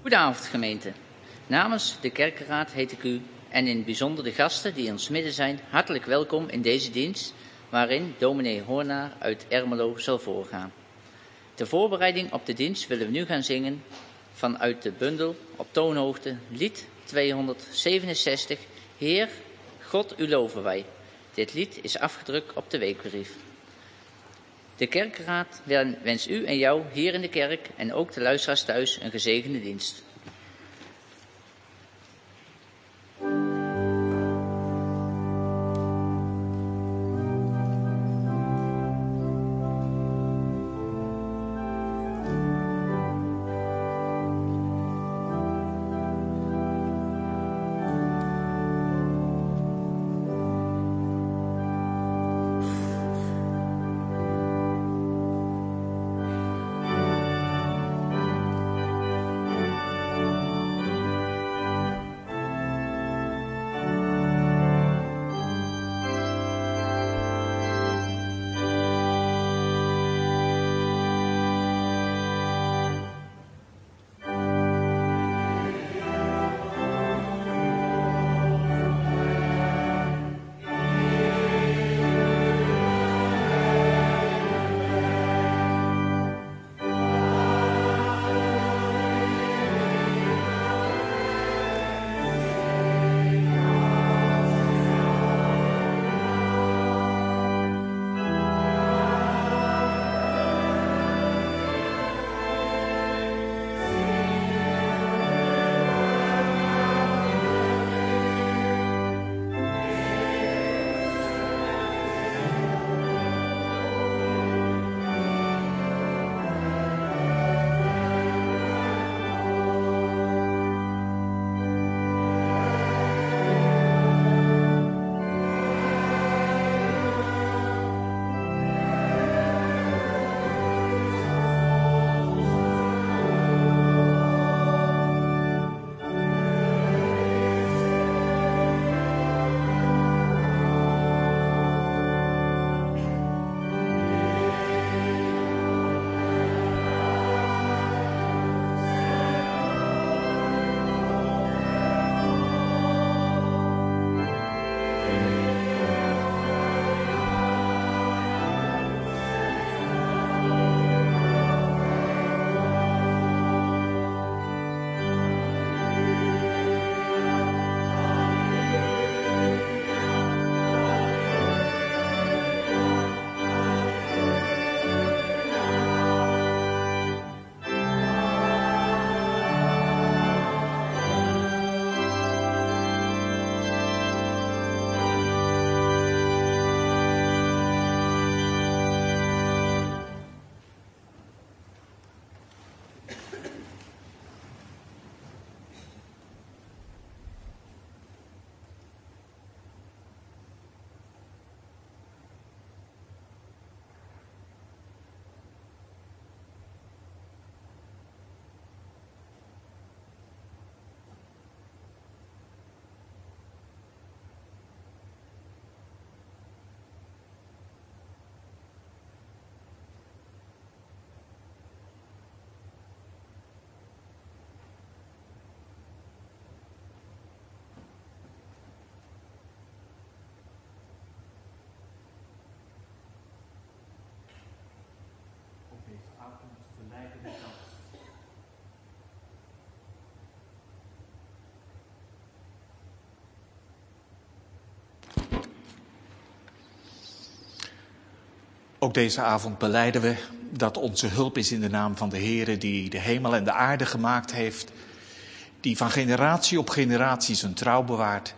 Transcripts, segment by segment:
Goedenavond gemeente. Namens de kerkenraad heet ik u en in het bijzonder de gasten die in ons midden zijn hartelijk welkom in deze dienst waarin dominee Hoornaar uit Ermelo zal voorgaan. Ter voorbereiding op de dienst willen we nu gaan zingen vanuit de bundel op toonhoogte lied 267 Heer, God u loven wij. Dit lied is afgedrukt op de weekbrief. De kerkenraad wenst u en jou hier in de kerk en ook de luisteraars thuis een gezegende dienst. Ook deze avond belijden we dat onze hulp is in de naam van de Heere die de hemel en de aarde gemaakt heeft, die van generatie op generatie zijn trouw bewaart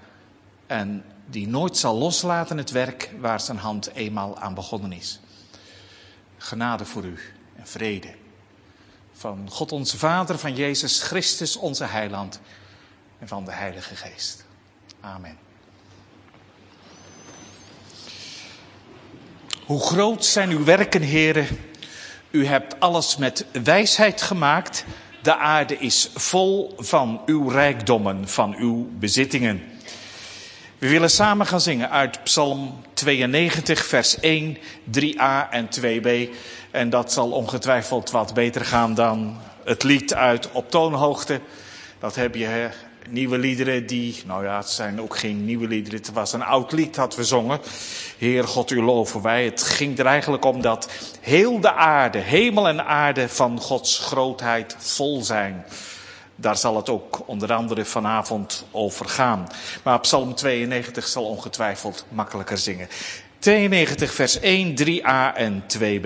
en die nooit zal loslaten het werk waar zijn hand eenmaal aan begonnen is. Genade voor u en vrede van God onze Vader, van Jezus Christus onze Heiland en van de Heilige Geest. Amen. Hoe groot zijn uw werken, Heere. U hebt alles met wijsheid gemaakt. De aarde is vol van uw rijkdommen, van uw bezittingen. We willen samen gaan zingen uit Psalm 92, vers 1, 3a en 2b. En dat zal ongetwijfeld wat beter gaan dan het lied uit Op toonhoogte. Dat heb je, hè? Nieuwe liederen die, nou ja, het zijn ook geen nieuwe liederen. Het was een oud lied dat we zongen. Heer God, u loven wij. Het ging er eigenlijk om dat heel de aarde, hemel en aarde van Gods grootheid vol zijn. Daar zal het ook onder andere vanavond over gaan. Maar Psalm 92 zal ongetwijfeld makkelijker zingen. 92 vers 1, 3a en 2b.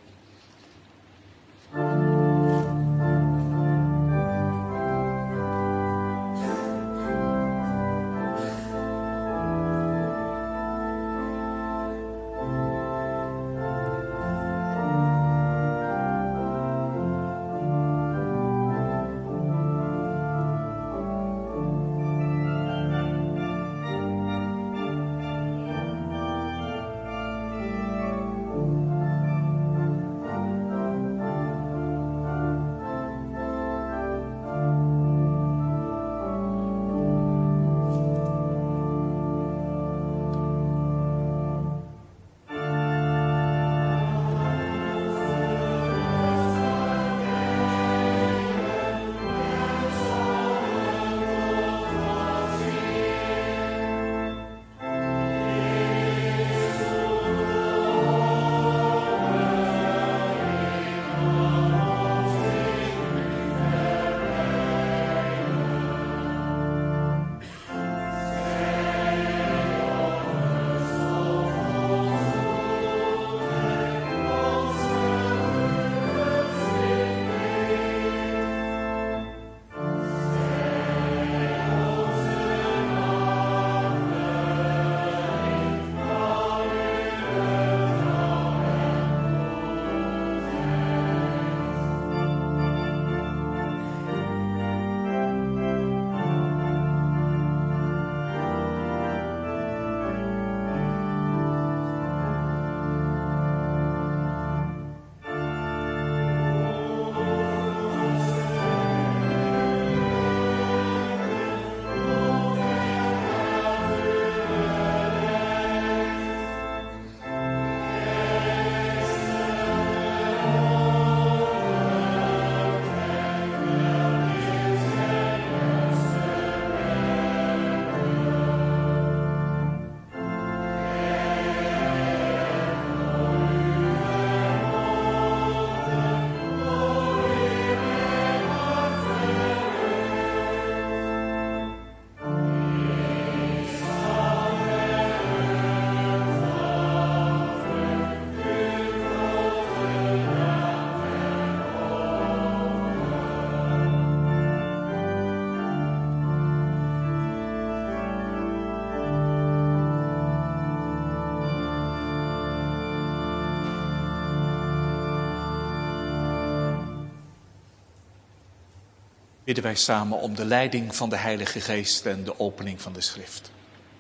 Bidden wij samen om de leiding van de Heilige Geest en de opening van de Schrift.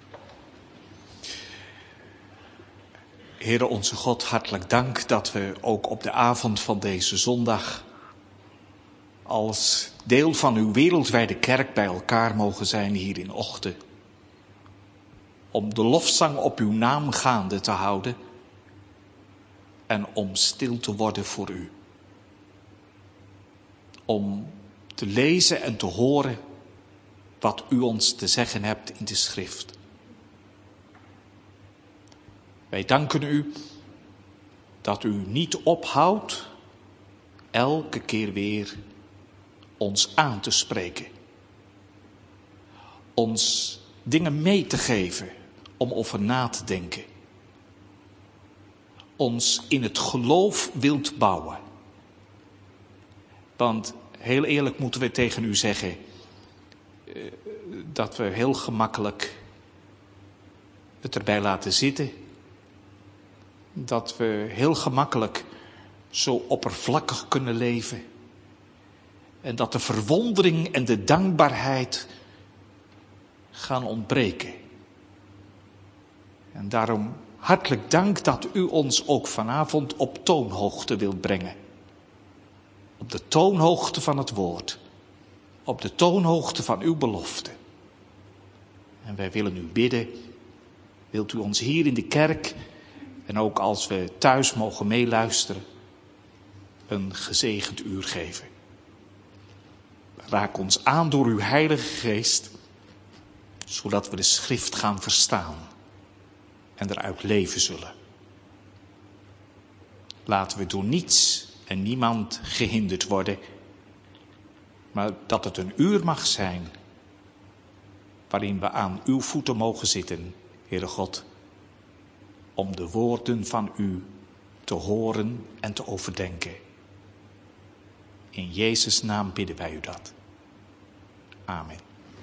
Heere onze God, hartelijk dank dat we ook op de avond van deze zondag als deel van uw wereldwijde kerk bij elkaar mogen zijn hier in Ochten. Om de lofzang op uw naam gaande te houden en om stil te worden voor u. Om te lezen en te horen wat u ons te zeggen hebt in de schrift. Wij danken u dat u niet ophoudt elke keer weer ons aan te spreken. Ons dingen mee te geven om over na te denken. Ons in het geloof wilt bouwen. Want heel eerlijk moeten we tegen u zeggen dat we heel gemakkelijk het erbij laten zitten. Dat we heel gemakkelijk zo oppervlakkig kunnen leven. En dat de verwondering en de dankbaarheid gaan ontbreken. En daarom hartelijk dank dat u ons ook vanavond op toonhoogte wilt brengen. Op de toonhoogte van het woord. Op de toonhoogte van uw belofte. En wij willen u bidden. Wilt u ons hier in de kerk en ook als we thuis mogen meeluisteren een gezegend uur geven. Raak ons aan door uw Heilige Geest, zodat we de schrift gaan verstaan en eruit leven zullen. Laten we door niets en niemand gehinderd worden, maar dat het een uur mag zijn waarin we aan uw voeten mogen zitten, Heere God, om de woorden van u te horen en te overdenken. In Jezus' naam bidden wij u dat. Amen.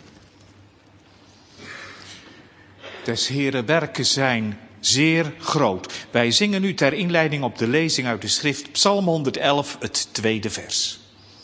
Des Heere werken zijn zeer groot. Wij zingen nu ter inleiding op de lezing uit de schrift Psalm 111, het 2e vers.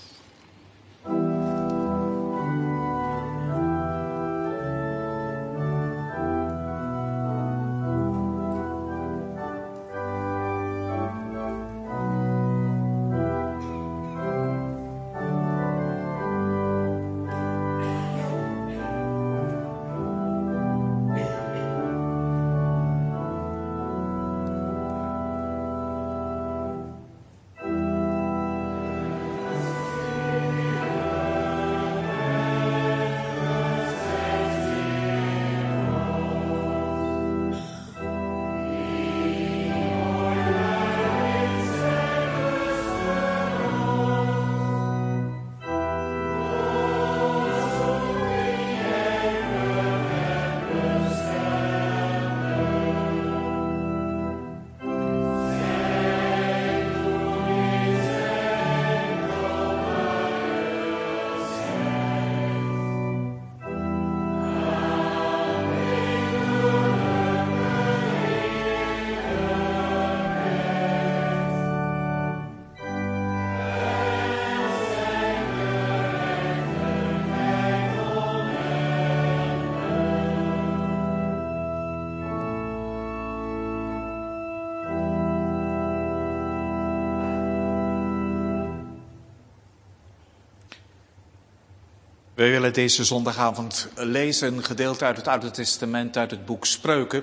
Wij willen deze zondagavond lezen een gedeelte uit het Oude Testament, uit het boek Spreuken.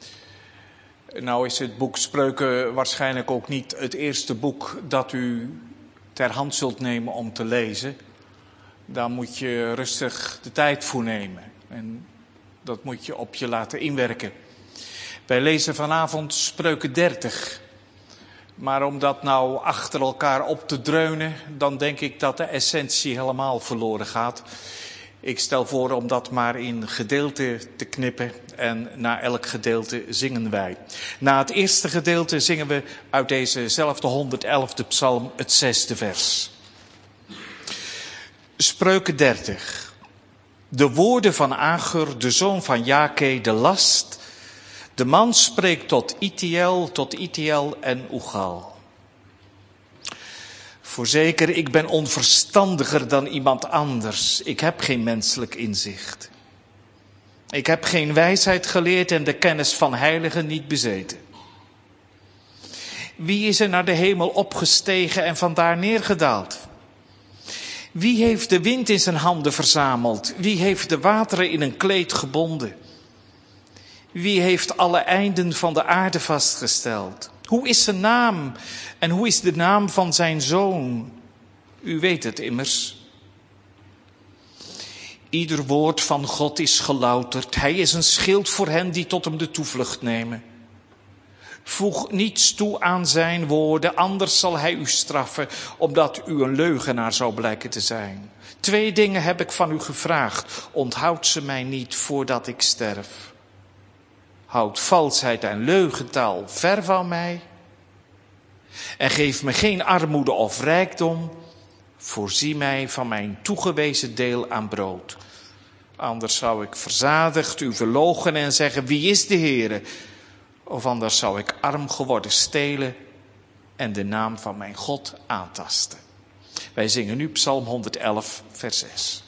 Nou is het boek Spreuken waarschijnlijk ook niet het eerste boek dat u ter hand zult nemen om te lezen. Daar moet je rustig de tijd voor nemen en dat moet je op je laten inwerken. Wij lezen vanavond Spreuken 30. Maar om dat nou achter elkaar op te dreunen, dan denk ik dat de essentie helemaal verloren gaat. Ik stel voor om dat maar in gedeelten te knippen en na elk gedeelte zingen wij. Na het eerste gedeelte zingen we uit dezezelfde 111e psalm het 6e vers. Spreuken 30. De woorden van Agur, de zoon van Jake, de last. De man spreekt tot Itiel en Ugal. Voorzeker, ik ben onverstandiger dan iemand anders. Ik heb geen menselijk inzicht. Ik heb geen wijsheid geleerd en de kennis van heiligen niet bezeten. Wie is er naar de hemel opgestegen en vandaar neergedaald? Wie heeft de wind in zijn handen verzameld? Wie heeft de wateren in een kleed gebonden? Wie heeft alle einden van de aarde vastgesteld? Hoe is zijn naam en hoe is de naam van zijn zoon? U weet het immers. Ieder woord van God is gelouterd. Hij is een schild voor hen die tot hem de toevlucht nemen. Voeg niets toe aan zijn woorden, anders zal hij u straffen, omdat u een leugenaar zou blijken te zijn. 2 dingen heb ik van u gevraagd. Onthoud ze mij niet voordat ik sterf. Houd valsheid en leugentaal ver van mij. En geef me geen armoede of rijkdom. Voorzie mij van mijn toegewezen deel aan brood. Anders zou ik verzadigd u verloochenen en zeggen, wie is de Heere? Of anders zou ik arm geworden stelen en de naam van mijn God aantasten. Wij zingen nu Psalm 111, vers 6.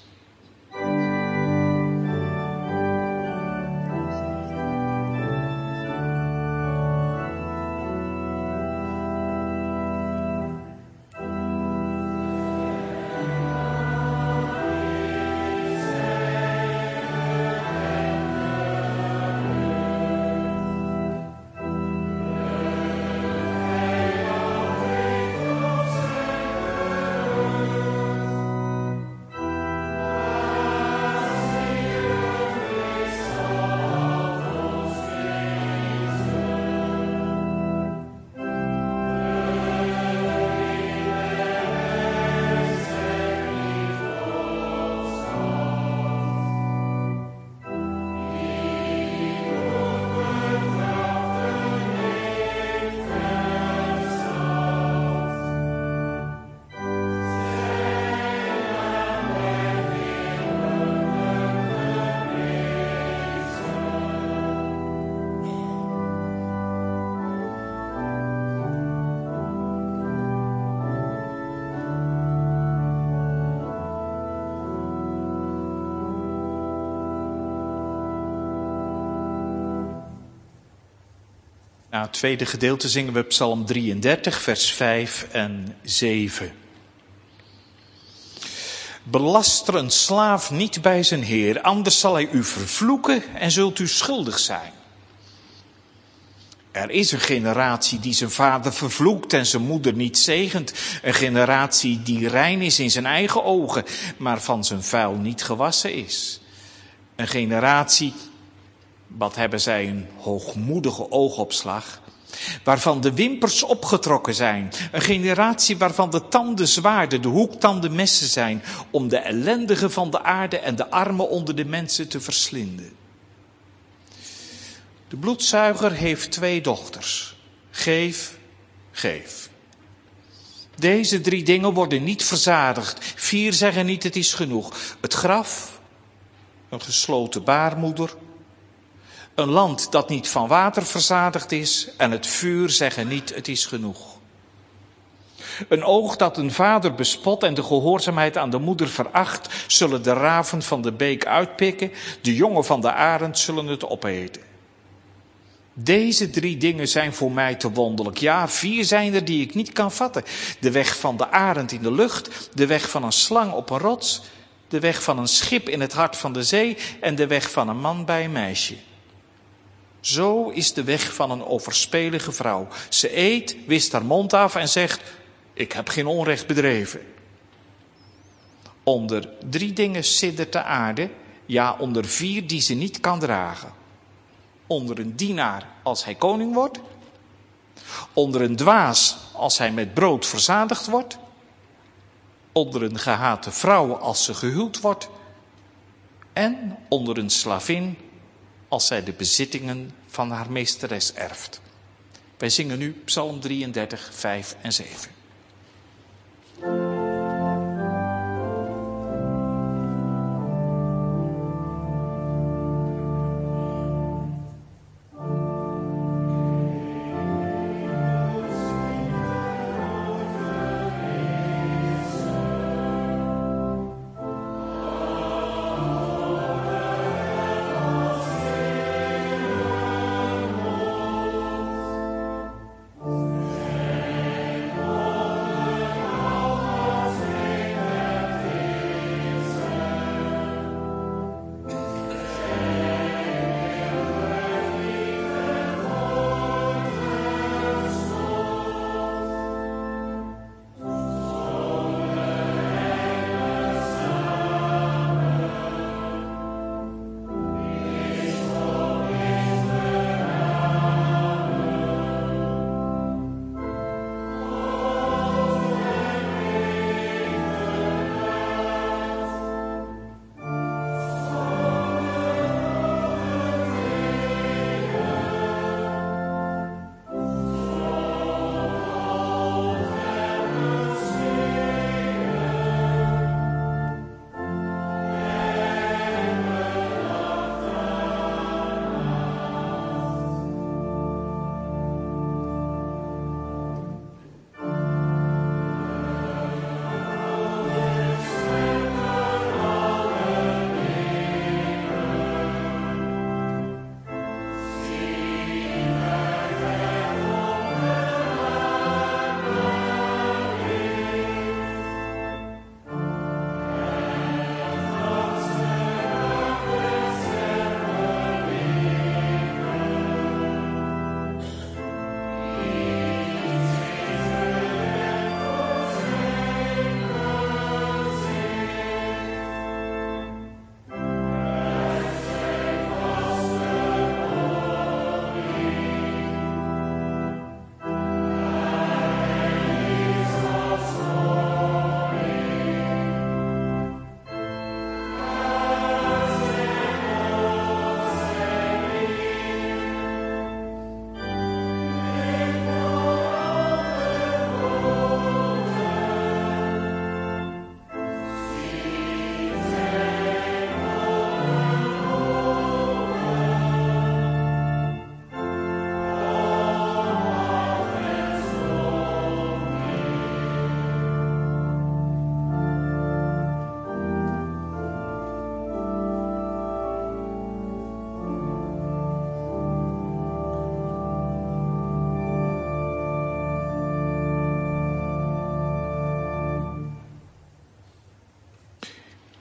Na het tweede gedeelte zingen we Psalm 33, vers 5 en 7. Belaster een slaaf niet bij zijn heer, anders zal hij u vervloeken en zult u schuldig zijn. Er is een generatie die zijn vader vervloekt en zijn moeder niet zegent. Een generatie die rein is in zijn eigen ogen, maar van zijn vuil niet gewassen is. Een generatie, wat hebben zij een hoogmoedige oogopslag, waarvan de wimpers opgetrokken zijn. Een generatie waarvan de tanden zwaarden, de hoektanden messen zijn, om de ellendigen van de aarde en de armen onder de mensen te verslinden. De bloedzuiger heeft 2 dochters. Geef, geef. Deze 3 dingen worden niet verzadigd. 4 zeggen niet het is genoeg. Het graf, een gesloten baarmoeder, een land dat niet van water verzadigd is en het vuur zeggen niet het is genoeg. Een oog dat een vader bespot en de gehoorzaamheid aan de moeder veracht, zullen de raven van de beek uitpikken, de jongen van de arend zullen het opeten. Deze 3 dingen zijn voor mij te wonderlijk. Ja, 4 zijn er die ik niet kan vatten. De weg van de arend in de lucht, de weg van een slang op een rots, de weg van een schip in het hart van de zee en de weg van een man bij een meisje. Zo is de weg van een overspelige vrouw. Ze eet, wischt haar mond af en zegt, ik heb geen onrecht bedreven. Onder 3 dingen siddert de aarde, ja onder 4 die ze niet kan dragen. Onder een dienaar als hij koning wordt. Onder een dwaas als hij met brood verzadigd wordt. Onder een gehate vrouw als ze gehuwd wordt. En onder een slavin als zij de bezittingen van haar meesteres erft. Wij zingen nu Psalm 33, 5 en 7.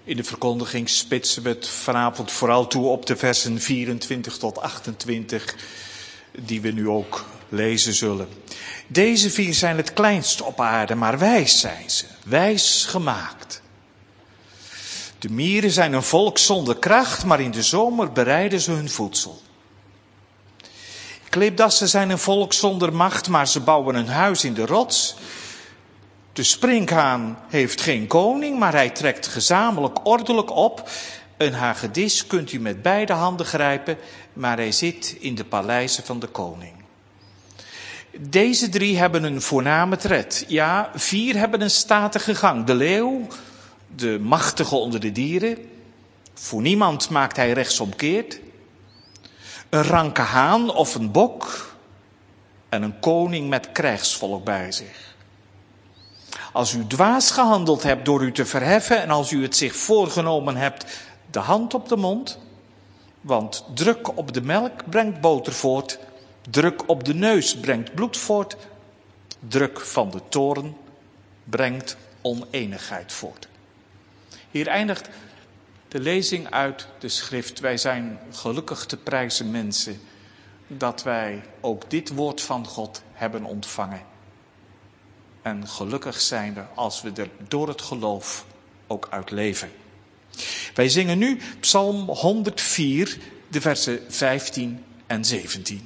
In de verkondiging spitsen we het vanavond vooral toe op de versen 24 tot 28, die we nu ook lezen zullen. Deze 4 zijn het kleinst op aarde, maar wijs zijn ze, wijs gemaakt. De mieren zijn een volk zonder kracht, maar in de zomer bereiden ze hun voedsel. Klipdassen zijn een volk zonder macht, maar ze bouwen een huis in de rots. De sprinkhaan heeft geen koning, maar hij trekt gezamenlijk ordelijk op. Een hagedis kunt u met beide handen grijpen, maar hij zit in de paleizen van de koning. Deze 3 hebben een voorname tred. Ja, 4 hebben een statige gang. De leeuw, de machtige onder de dieren. Voor niemand maakt hij rechtsomkeert. Een ranke haan of een bok. En een koning met krijgsvolk bij zich. Als u dwaas gehandeld hebt door u te verheffen en als u het zich voorgenomen hebt, de hand op de mond. Want druk op de melk brengt boter voort. Druk op de neus brengt bloed voort. Druk van de toorn brengt oneenigheid voort. Hier eindigt de lezing uit de schrift. Wij zijn gelukkig te prijzen mensen dat wij ook dit woord van God hebben ontvangen. En gelukkig zijn we als we er door het geloof ook uit leven. Wij zingen nu Psalm 104, de versen 15 en 17.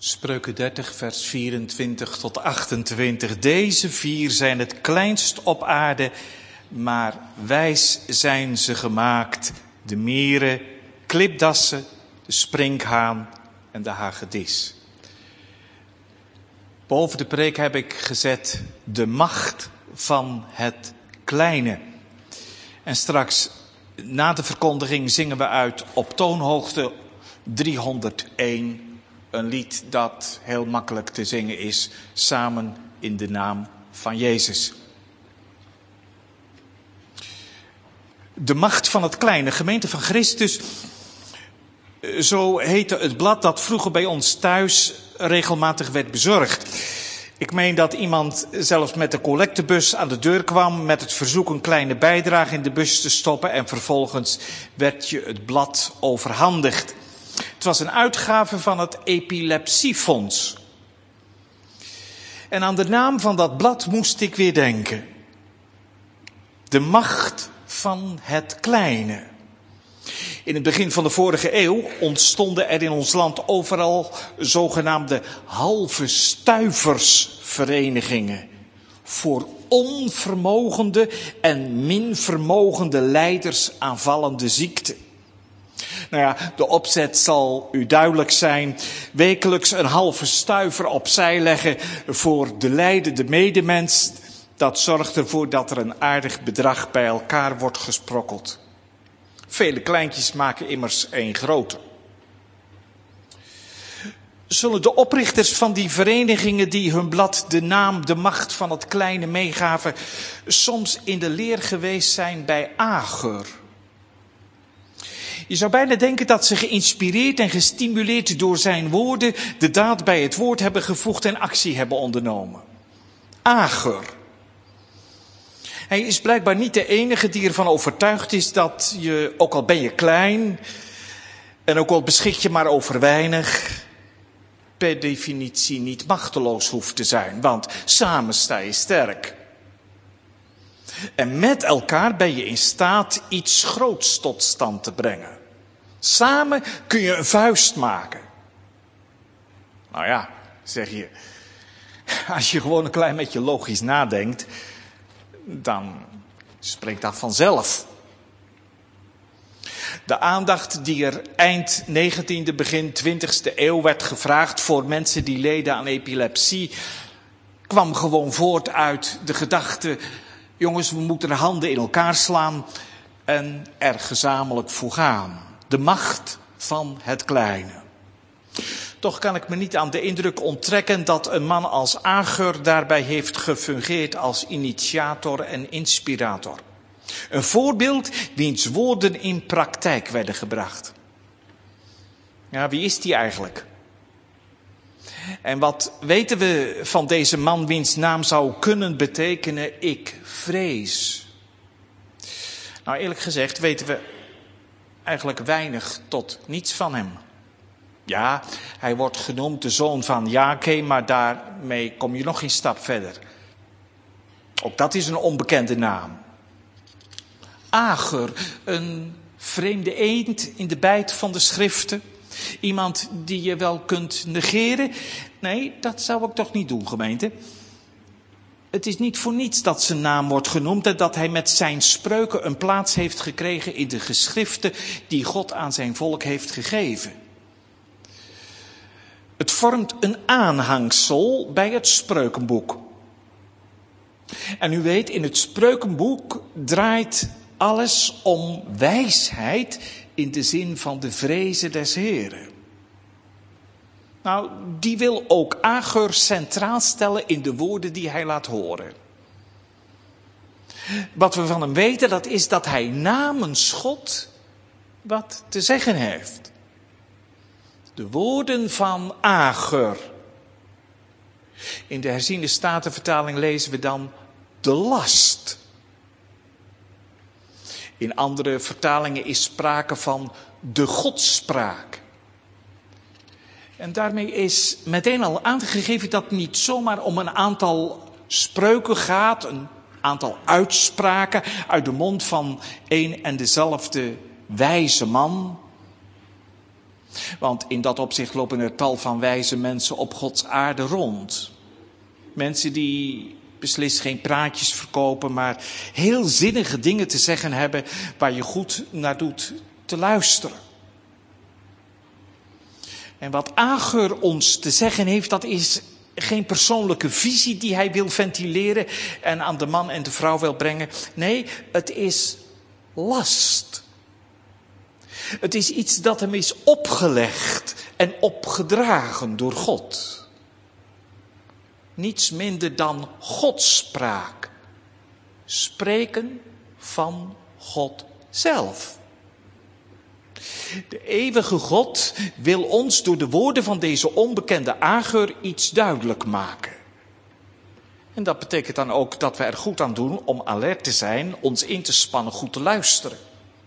Spreuken 30, vers 24 tot 28. Deze 4 zijn het kleinst op aarde, maar wijs zijn ze gemaakt. De mieren, klipdassen, de sprinkhaan en de hagedis. Boven de preek heb ik gezet de macht van het kleine. En straks na de verkondiging zingen we uit op toonhoogte 301. Een lied dat heel makkelijk te zingen is, samen in de naam van Jezus. De macht van het kleine, gemeente van Christus. Zo heette het blad dat vroeger bij ons thuis regelmatig werd bezorgd. Ik meen dat iemand zelfs met de collectebus aan de deur kwam met het verzoek een kleine bijdrage in de bus te stoppen en vervolgens werd je het blad overhandigd. Het was een uitgave van het Epilepsiefonds. En aan de naam van dat blad moest ik weer denken. De macht van het kleine. In het begin van de vorige eeuw ontstonden er in ons land overal zogenaamde halve stuiversverenigingen. Voor onvermogende en minvermogende lijders aanvallende ziekten. Nou ja, de opzet zal u duidelijk zijn. Wekelijks een halve stuiver opzij leggen voor de lijdende medemens. Dat zorgt ervoor dat er een aardig bedrag bij elkaar wordt gesprokkeld. Vele kleintjes maken immers één grote. Zullen de oprichters van die verenigingen die hun blad de naam, de macht van het kleine meegaven, soms in de leer geweest zijn bij Agur? Je zou bijna denken dat ze geïnspireerd en gestimuleerd door zijn woorden de daad bij het woord hebben gevoegd en actie hebben ondernomen. Agur. Hij is blijkbaar niet de enige die ervan overtuigd is dat je, ook al ben je klein en ook al beschik je maar over weinig, per definitie niet machteloos hoeft te zijn. Want samen sta je sterk. En met elkaar ben je in staat iets groots tot stand te brengen. Samen kun je een vuist maken. Nou ja, zeg je, als je gewoon een klein beetje logisch nadenkt, dan spreekt dat vanzelf. De aandacht die er eind 19e, begin 20e eeuw werd gevraagd voor mensen die leden aan epilepsie, kwam gewoon voort uit de gedachte, jongens, we moeten de handen in elkaar slaan en er gezamenlijk voor gaan. De macht van het kleine. Toch kan ik me niet aan de indruk onttrekken dat een man als Agur daarbij heeft gefungeerd als initiator en inspirator. Een voorbeeld wiens woorden in praktijk werden gebracht. Ja, wie is die eigenlijk? En wat weten we van deze man wiens naam zou kunnen betekenen ik vrees? Nou, eerlijk gezegd weten we eigenlijk weinig tot niets van hem. Ja, hij wordt genoemd de zoon van Jake, maar daarmee kom je nog geen stap verder. Ook dat is een onbekende naam. Agur, een vreemde eend in de bijt van de schriften. Iemand die je wel kunt negeren. Nee, dat zou ik toch niet doen, gemeente. Het is niet voor niets dat zijn naam wordt genoemd en dat hij met zijn spreuken een plaats heeft gekregen in de geschriften die God aan zijn volk heeft gegeven. Het vormt een aanhangsel bij het Spreukenboek. En u weet, in het Spreukenboek draait alles om wijsheid in de zin van de vrezen des Heren. Nou, die wil ook Agur centraal stellen in de woorden die hij laat horen. Wat we van hem weten, dat is dat hij namens God wat te zeggen heeft. De woorden van Agur. In de herziende statenvertaling lezen we dan de last. In andere vertalingen is sprake van de godspraak. En daarmee is meteen al aangegeven dat het niet zomaar om een aantal spreuken gaat, een aantal uitspraken uit de mond van één en dezelfde wijze man. Want in dat opzicht lopen er tal van wijze mensen op Gods aarde rond. Mensen die beslist geen praatjes verkopen, maar heel zinnige dingen te zeggen hebben waar je goed naar doet te luisteren. En wat Agur ons te zeggen heeft, dat is geen persoonlijke visie die hij wil ventileren en aan de man en de vrouw wil brengen. Nee, het is last. Het is iets dat hem is opgelegd en opgedragen door God. Niets minder dan Godspraak. Spreken van God zelf. De eeuwige God wil ons door de woorden van deze onbekende Agur iets duidelijk maken. En dat betekent dan ook dat we er goed aan doen om alert te zijn, ons in te spannen, goed te luisteren.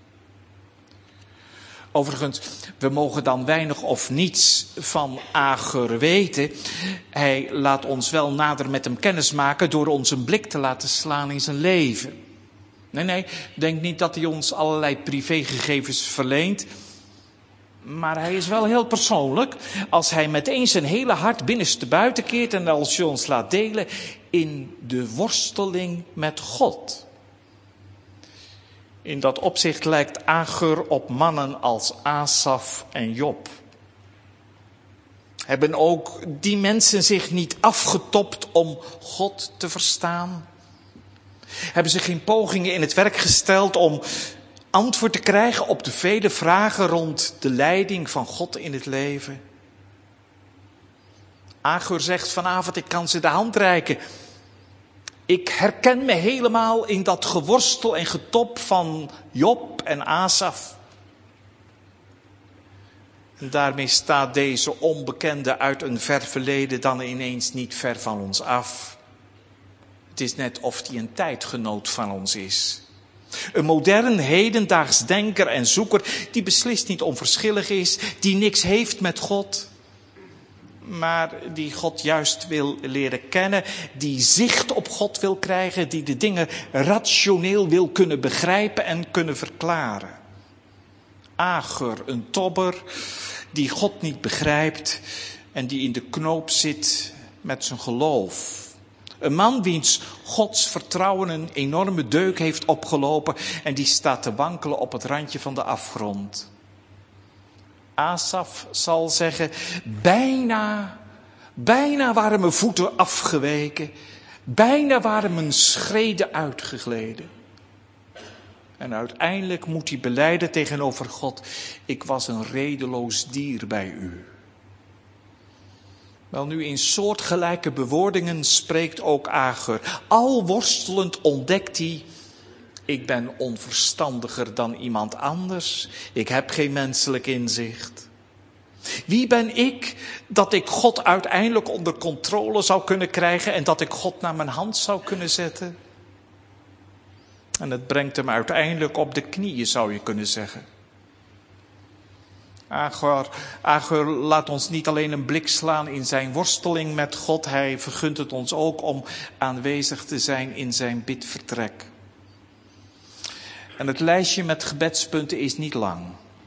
Overigens, we mogen dan weinig of niets van Agur weten. Hij laat ons wel nader met hem kennismaken door ons een blik te laten slaan in zijn leven. Nee, denk niet dat hij ons allerlei privégegevens verleent. Maar hij is wel heel persoonlijk als hij meteen zijn hele hart binnenste buiten keert en als je ons laat delen in de worsteling met God. In dat opzicht lijkt Agur op mannen als Asaf en Job. Hebben ook die mensen zich niet afgetopt om God te verstaan? Hebben ze geen pogingen in het werk gesteld om antwoord te krijgen op de vele vragen rond de leiding van God in het leven? Agur zegt vanavond, ik kan ze de hand reiken. Ik herken me helemaal in dat geworstel en getop van Job en Asaf. En daarmee staat deze onbekende uit een ver verleden dan ineens niet ver van ons af. Het is net of hij een tijdgenoot van ons is. Een modern, hedendaags denker en zoeker die beslist niet onverschillig is, die niks heeft met God, maar die God juist wil leren kennen, die zicht op God wil krijgen, die de dingen rationeel wil kunnen begrijpen en kunnen verklaren. Agur, een tobber die God niet begrijpt en die in de knoop zit met zijn geloof. Een man wiens Gods vertrouwen een enorme deuk heeft opgelopen en die staat te wankelen op het randje van de afgrond. Asaf zal zeggen, bijna waren mijn voeten afgeweken, bijna waren mijn schreden uitgegleden. En uiteindelijk moet hij belijden tegenover God, ik was een redeloos dier bij u. Wel nu, in soortgelijke bewoordingen spreekt ook Agur. Al worstelend ontdekt hij, ik ben onverstandiger dan iemand anders. Ik heb geen menselijk inzicht. Wie ben ik dat ik God uiteindelijk onder controle zou kunnen krijgen en dat ik God naar mijn hand zou kunnen zetten? En het brengt hem uiteindelijk op de knieën, zou je kunnen zeggen. Agur laat ons niet alleen een blik slaan in zijn worsteling met God. Hij vergunt het ons ook om aanwezig te zijn in zijn bidvertrek. En het lijstje met gebedspunten is niet lang.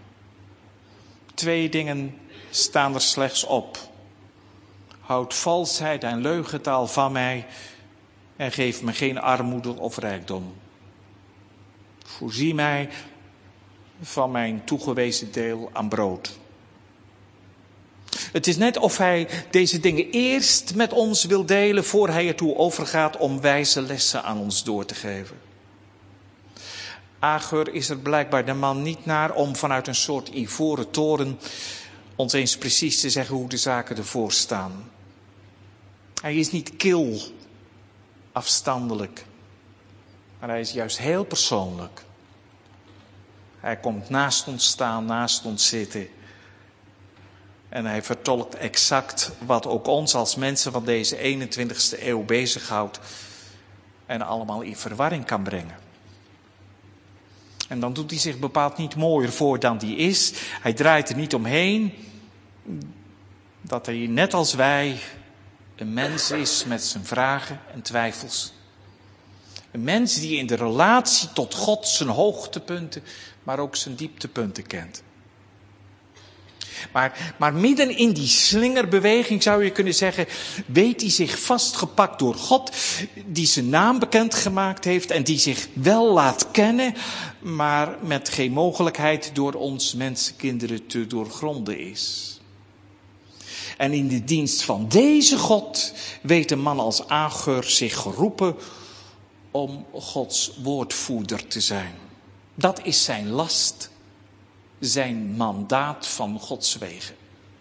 2 dingen staan er slechts op. Houd valsheid en leugentaal van mij en geef me geen armoede of rijkdom. Voorzie mij van mijn toegewezen deel aan brood. Het is net of hij deze dingen eerst met ons wil delen voor hij ertoe overgaat om wijze lessen aan ons door te geven. Agur is er blijkbaar de man niet naar om vanuit een soort ivoren toren ons eens precies te zeggen hoe de zaken ervoor staan. Hij is niet kil, afstandelijk, maar hij is juist heel persoonlijk. Hij komt naast ons staan, naast ons zitten. En hij vertolkt exact wat ook ons als mensen van deze 21ste eeuw bezighoudt. En allemaal in verwarring kan brengen. En dan doet hij zich bepaald niet mooier voor dan die is. Hij draait er niet omheen. Dat hij net als wij een mens is met zijn vragen en twijfels. Een mens die in de relatie tot God zijn hoogtepunten, maar ook zijn dieptepunten kent. Maar midden in die slingerbeweging zou je kunnen zeggen, weet hij zich vastgepakt door God, die zijn naam bekendgemaakt heeft en die zich wel laat kennen, maar met geen mogelijkheid door ons mensenkinderen te doorgronden is. En in de dienst van deze God weet een man als Agur zich geroepen om Gods woordvoerder te zijn. Dat is zijn last, zijn mandaat van Gods wegen.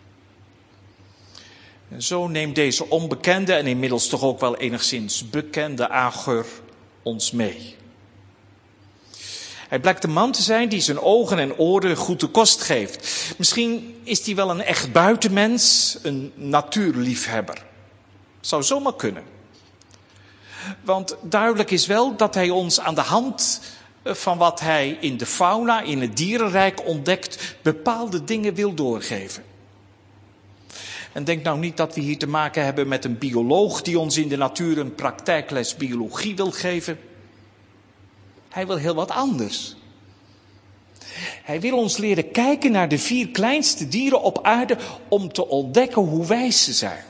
En zo neemt deze onbekende en inmiddels toch ook wel enigszins bekende Agur ons mee. Hij blijkt een man te zijn die zijn ogen en oren goed de kost geeft. Misschien is hij wel een echt buitenmens, een natuurliefhebber. Zou zomaar kunnen. Want duidelijk is wel dat hij ons aan de hand van wat hij in de fauna, in het dierenrijk ontdekt, bepaalde dingen wil doorgeven. En denk nou niet dat we hier te maken hebben met een bioloog die ons in de natuur een praktijkles biologie wil geven. Hij wil heel wat anders. Hij wil ons leren kijken naar de 4 kleinste dieren op aarde om te ontdekken hoe wijs ze zijn.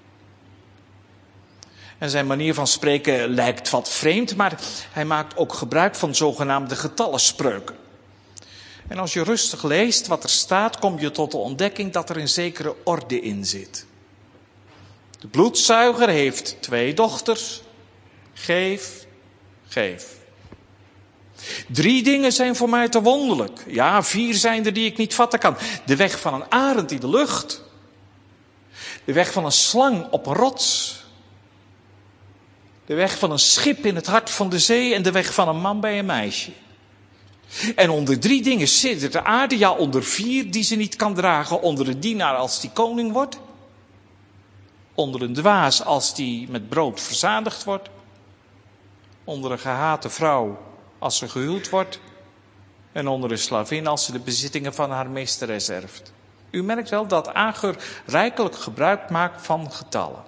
En zijn manier van spreken lijkt wat vreemd, maar hij maakt ook gebruik van zogenaamde getallenspreuken. En als je rustig leest wat er staat, kom je tot de ontdekking dat er een zekere orde in zit. De bloedzuiger heeft 2 dochters. Geef, geef. 3 dingen zijn voor mij te wonderlijk. Ja, 4 zijn er die ik niet vatten kan. De weg van een arend in de lucht. De weg van een slang op een rots. De weg van een schip in het hart van de zee en de weg van een man bij een meisje. En onder 3 dingen siddert de aarde, ja onder 4 die ze niet kan dragen. Onder een dienaar als die koning wordt. Onder een dwaas als die met brood verzadigd wordt. Onder een gehate vrouw als ze gehuwd wordt. En onder een slavin als ze de bezittingen van haar meesteres erft. U merkt wel dat Agur rijkelijk gebruik maakt van getallen.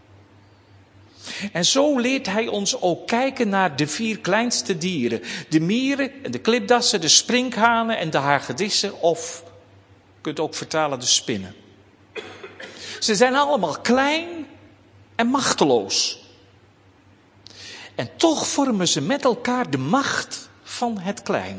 En zo leert hij ons ook kijken naar de 4 kleinste dieren. De mieren, de klipdassen, de sprinkhanen en de hagedissen. Of, je kunt ook vertalen, de spinnen. Ze zijn allemaal klein en machteloos. En toch vormen ze met elkaar de macht van het kleine.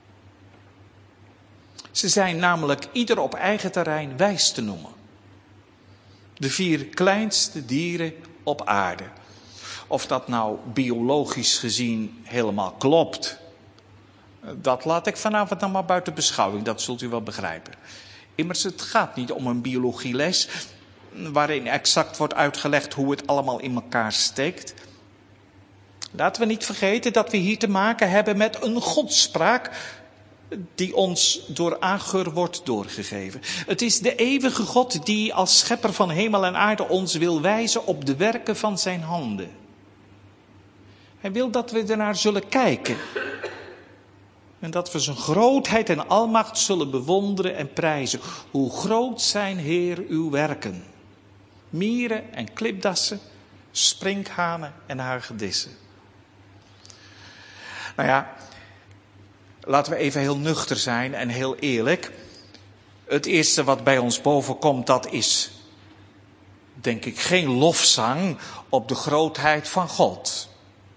Ze zijn namelijk ieder op eigen terrein wijs te noemen. De 4 kleinste dieren op aarde. Of dat nou biologisch gezien helemaal klopt, dat laat ik vanavond dan maar buiten beschouwing, dat zult u wel begrijpen. Immers, het gaat niet om een biologieles waarin exact wordt uitgelegd hoe het allemaal in elkaar steekt. Laten we niet vergeten dat we hier te maken hebben met een godspraak die ons door Agur wordt doorgegeven. Het is de eeuwige God die als schepper van hemel en aarde ons wil wijzen op de werken van zijn handen. Hij wil dat we ernaar zullen kijken. En dat we zijn grootheid en almacht zullen bewonderen en prijzen. Hoe groot zijn, Heer, uw werken. Mieren en klipdassen, sprinkhanen en hagedissen. Nou ja, laten we even heel nuchter zijn en heel eerlijk. Het eerste wat bij ons bovenkomt, dat is, denk ik, geen lofzang op de grootheid van God.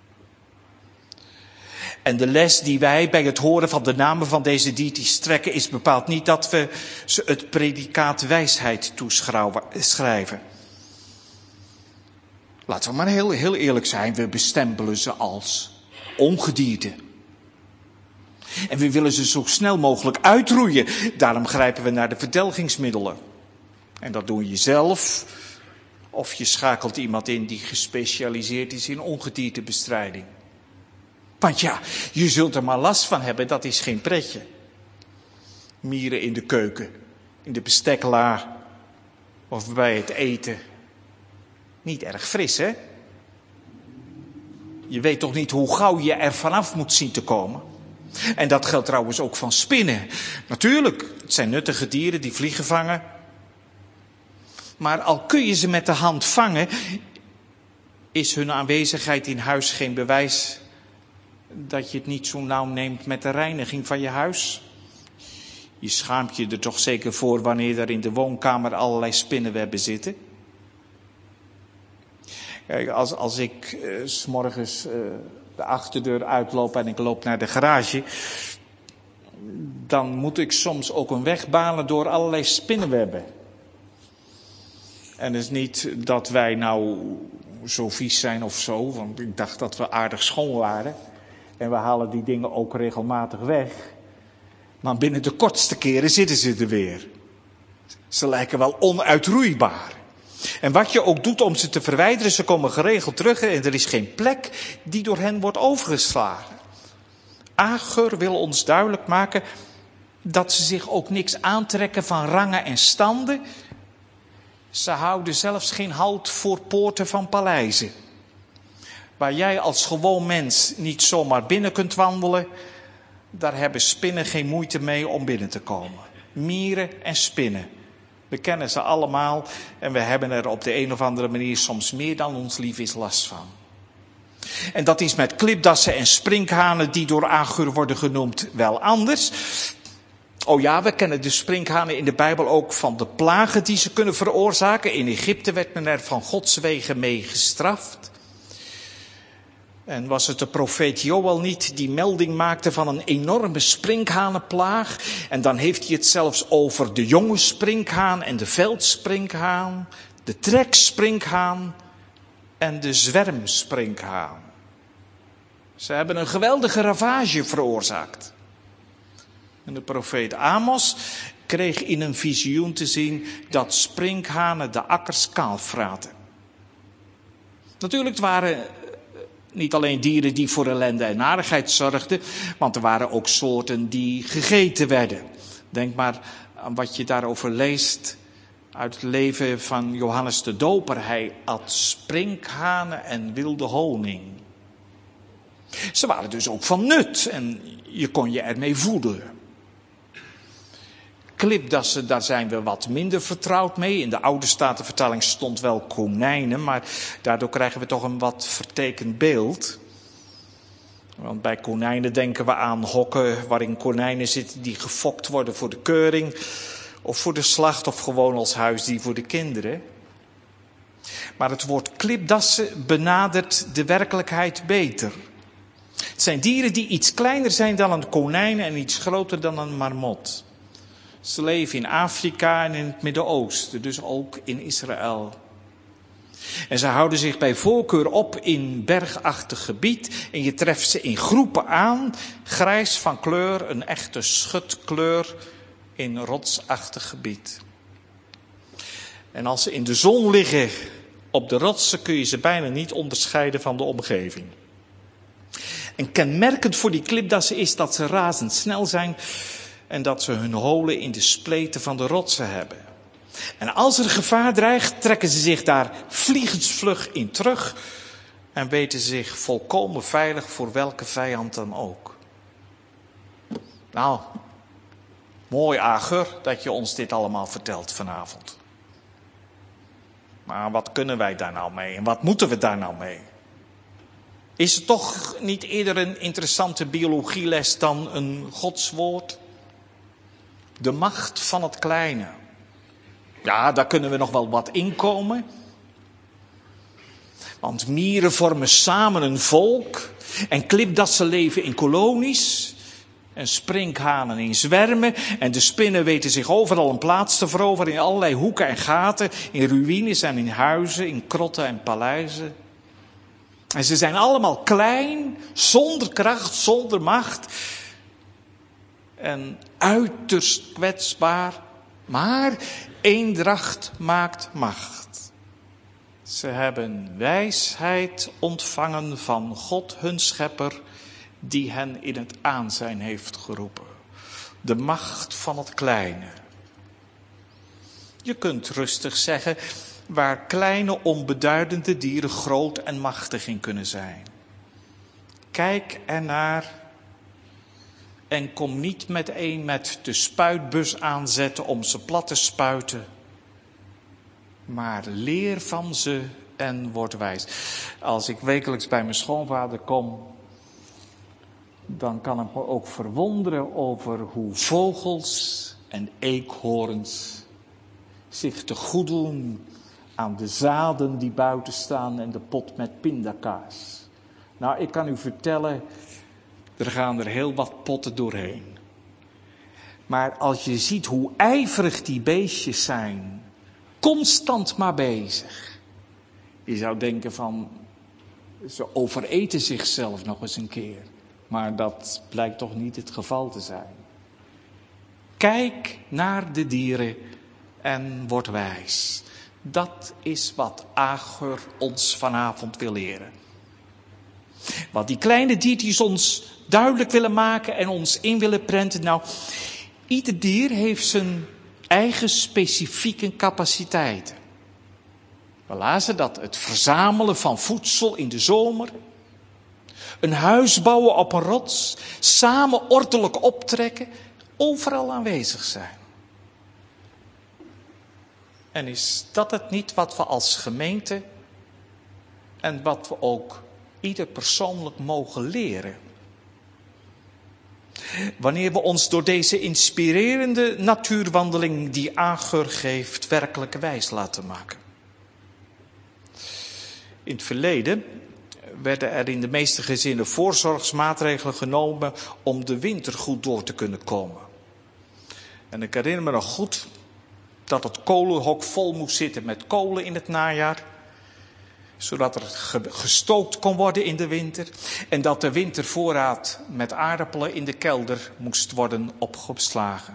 En de les die wij bij het horen van de namen van deze deities trekken, is bepaald niet dat we ze het predicaat wijsheid toeschrijven. Laten we maar heel eerlijk zijn, we bestempelen ze als ongedierte. En we willen ze zo snel mogelijk uitroeien. Daarom grijpen we naar de verdelgingsmiddelen. En dat doe je zelf. Of je schakelt iemand in die gespecialiseerd is in ongediertebestrijding. Want ja, je zult er maar last van hebben, dat is geen pretje. Mieren in de keuken, in de bestekla of bij het eten. Niet erg fris, hè? Je weet toch niet hoe gauw je er vanaf moet zien te komen. En dat geldt trouwens ook van spinnen. Natuurlijk, het zijn nuttige dieren die vliegen vangen. Maar al kun je ze met de hand vangen, is hun aanwezigheid in huis geen bewijs dat je het niet zo nauw neemt met de reiniging van je huis. Je schaamt je er toch zeker voor wanneer er in de woonkamer allerlei spinnenwebben zitten. Kijk, als ik 's morgens de achterdeur uitloop en ik loop naar de garage, dan moet ik soms ook een weg banen door allerlei spinnenwebben. En het is niet dat wij nou zo vies zijn of zo, want ik dacht dat we aardig schoon waren. En we halen die dingen ook regelmatig weg. Maar binnen de kortste keren zitten ze er weer. Ze lijken wel onuitroeibaar. En wat je ook doet om ze te verwijderen, ze komen geregeld terug en er is geen plek die door hen wordt overgeslagen. Agur wil ons duidelijk maken dat ze zich ook niks aantrekken van rangen en standen. Ze houden zelfs geen halt voor poorten van paleizen. Waar jij als gewoon mens niet zomaar binnen kunt wandelen, daar hebben spinnen geen moeite mee om binnen te komen. Mieren en spinnen. We kennen ze allemaal en we hebben er op de een of andere manier soms meer dan ons lief is last van. En dat is met klipdassen en sprinkhanen die door Agur worden genoemd wel anders. Oh ja, we kennen de sprinkhanen in de Bijbel ook van de plagen die ze kunnen veroorzaken. In Egypte werd men er van Gods wegen mee gestraft. En was het de profeet Joël niet die melding maakte van een enorme sprinkhanenplaag? En dan heeft hij het zelfs over de jonge sprinkhaan en de veldsprinkhaan, de treksprinkhaan en de zwermsprinkhaan. Ze hebben een geweldige ravage veroorzaakt. En de profeet Amos kreeg in een visioen te zien dat sprinkhanen de akkers kaal fraten. Natuurlijk waren niet alleen dieren die voor ellende en narigheid zorgden, want er waren ook soorten die gegeten werden. Denk maar aan wat je daarover leest uit het leven van Johannes de Doper. Hij at sprinkhanen en wilde honing. Ze waren dus ook van nut en je kon je ermee voeden. Klipdassen, daar zijn we wat minder vertrouwd mee. In de oude Statenvertaling stond wel konijnen, maar daardoor krijgen we toch een wat vertekend beeld. Want bij konijnen denken we aan hokken waarin konijnen zitten die gefokt worden voor de keuring, of voor de slacht, of gewoon als huisdier voor de kinderen. Maar het woord klipdassen benadert de werkelijkheid beter. Het zijn dieren die iets kleiner zijn dan een konijn en iets groter dan een marmot. Ze leven in Afrika en in het Midden-Oosten, dus ook in Israël. En ze houden zich bij voorkeur op in bergachtig gebied. En je treft ze in groepen aan, grijs van kleur, een echte schutkleur in rotsachtig gebied. En als ze in de zon liggen op de rotsen kun je ze bijna niet onderscheiden van de omgeving. En kenmerkend voor die klipdassen is dat ze razendsnel zijn en dat ze hun holen in de spleten van de rotsen hebben. En als er gevaar dreigt, trekken ze zich daar vliegensvlug in terug en weten zich volkomen veilig voor welke vijand dan ook. Nou, mooi Agur dat je ons dit allemaal vertelt vanavond. Maar wat kunnen wij daar nou mee en wat moeten we daar nou mee? Is het toch niet eerder een interessante biologieles dan een godswoord? De macht van het kleine. Ja, daar kunnen we nog wel wat inkomen. Want mieren vormen samen een volk. En klipdassen leven in kolonies. En sprinkhanen in zwermen. En de spinnen weten zich overal een plaats te veroveren. In allerlei hoeken en gaten. In ruïnes en in huizen. In krotten en paleizen. En ze zijn allemaal klein. Zonder kracht, zonder macht. En uiterst kwetsbaar. Maar eendracht maakt macht. Ze hebben wijsheid ontvangen van God hun schepper, die hen in het aanzijn heeft geroepen. De macht van het kleine. Je kunt rustig zeggen, waar kleine onbeduidende dieren groot en machtig in kunnen zijn. Kijk ernaar en kom niet meteen met de spuitbus aanzetten om ze plat te spuiten. Maar leer van ze en word wijs. Als ik wekelijks bij mijn schoonvader kom, dan kan ik me ook verwonderen over hoe vogels en eekhoorns zich te goed doen aan de zaden die buiten staan en de pot met pindakaas. Nou, ik kan u vertellen, er gaan er heel wat potten doorheen. Maar als je ziet hoe ijverig die beestjes zijn, constant maar bezig. Je zou denken van, ze overeten zichzelf nog eens een keer. Maar dat blijkt toch niet het geval te zijn. Kijk naar de dieren en word wijs. Dat is wat Agur ons vanavond wil leren. Wat die kleine diertjes ons duidelijk willen maken en ons in willen prenten. Nou, ieder dier heeft zijn eigen specifieke capaciteiten. We lazen dat het verzamelen van voedsel in de zomer, een huis bouwen op een rots, samen ordelijk optrekken, overal aanwezig zijn. En is dat het niet wat we als gemeente en wat we ook ieder persoonlijk mogen leren? Wanneer we ons door deze inspirerende natuurwandeling die Agur geeft werkelijk wijs laten maken. In het verleden werden er in de meeste gezinnen voorzorgsmaatregelen genomen om de winter goed door te kunnen komen. En ik herinner me nog goed dat het kolenhok vol moest zitten met kolen in het najaar, zodat er gestookt kon worden in de winter. En dat de wintervoorraad met aardappelen in de kelder moest worden opgeslagen.